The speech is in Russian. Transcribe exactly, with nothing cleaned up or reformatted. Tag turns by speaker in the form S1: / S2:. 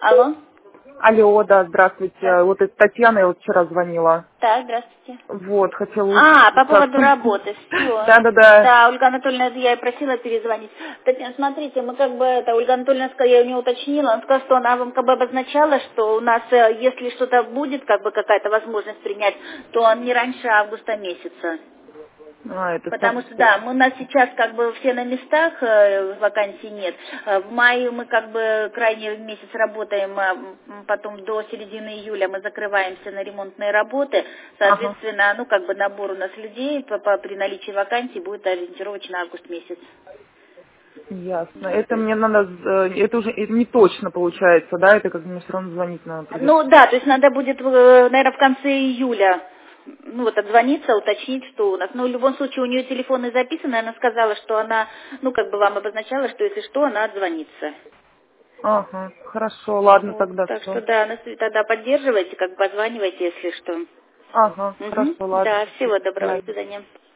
S1: Алло.
S2: Алло, да, здравствуйте. Да. Вот это Татьяна, я вот вчера звонила.
S1: Да, здравствуйте.
S2: Вот, хотела...
S1: А, по поводу работы, все.
S2: Да, да, да.
S1: Да, Ольга Анатольевна, я и просила перезвонить. Татьяна, смотрите, мы как бы, это, Ольга Анатольевна, сказала, я у нее уточнила, она сказала, что она вам как бы обозначала, что у нас, э, если что-то будет, как бы какая-то возможность принять, то не раньше августа месяца.
S2: А, это
S1: Потому
S2: так...
S1: что, да, мы, у нас сейчас как бы все на местах, э, вакансий нет. Э, В мае мы как бы крайний месяц работаем, а м, потом до середины июля мы закрываемся на ремонтные работы.
S2: Ага.
S1: Соответственно, ну как бы набор у нас людей по, по- при наличии вакансий будет ориентировочно август месяц.
S2: Ясно. Это мне надо... э, Это уже не точно получается, да? Это как мне все равно звонить надо придется.
S1: Ну да, то есть надо будет, наверное, в конце июля, ну вот отзвониться, уточнить, что у нас. Но в любом случае у нее телефоны записаны, она сказала, что она, ну как бы вам обозначала, что если что, она отзвонится.
S2: Ага, хорошо, ладно,
S1: Вот,
S2: тогда
S1: так что
S2: все.
S1: да, нас тогда поддерживайте, как бы позванивайте, если что.
S2: Ага,
S1: Угу.
S2: хорошо, ладно.
S1: Да,
S2: До
S1: всего доброго, до
S2: свидания.
S1: свидания.